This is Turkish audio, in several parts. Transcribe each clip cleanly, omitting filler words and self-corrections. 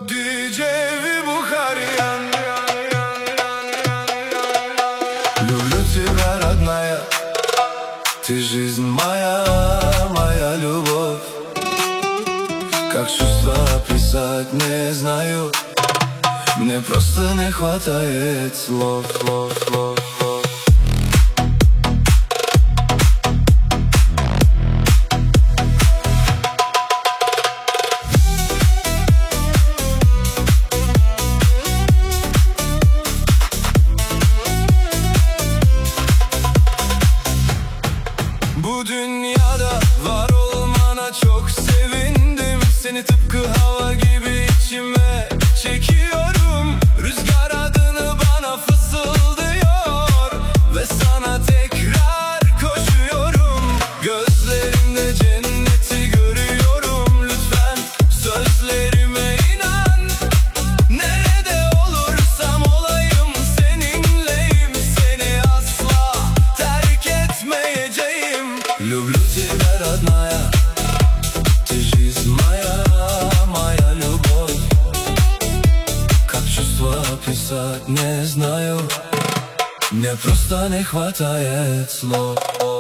DJ Вибухарян. Люблю тебя, родная, ты жизнь моя, моя любовь. Как чувства описать не знаю, мне просто не хватает слов. Bu dünyada var olmana çok sevindim. Seni tıpkı hava gibi içime çekiyorum. Rüzgar adını bana fısıldıyor ve sana tekrar koşuyorum. Gözlerimde cenneti görüyorum. Lütfen sözlerime inan. Nerede olursam olayım seninleyim. Seni asla terk etmeyeceğim. Люблю тебя, родная, ты жизнь моя, моя любовь. Как чувства описать не знаю, мне просто не хватает слов.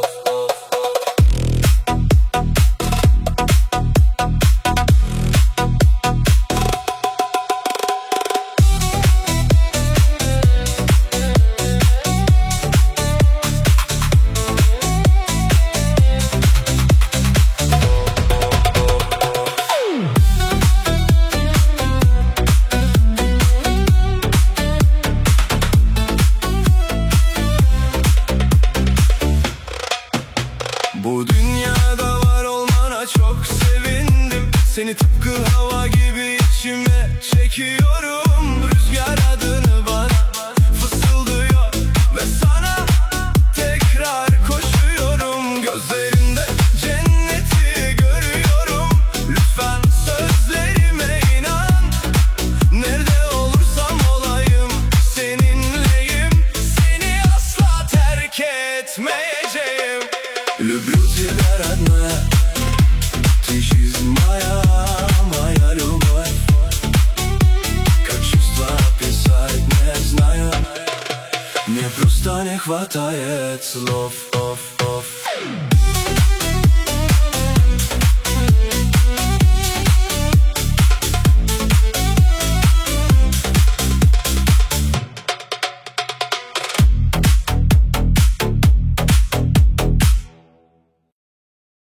Bu dünyada var olmana çok sevindim. Seni tıpkı hava gibi içime çekiyorum. Rüzgar adını bana fısıldıyor ve sana tekrar koşuyorum. Gözlerinde cenneti görüyorum. Lütfen sözlerime inan. Nerede olursam olayım seninleyim. Seni asla terk etmeyeceğim. Люблю тебя, родная, ты жизнь моя, моя любовь. Как чувства описать не знаю, мне просто не хватает слов.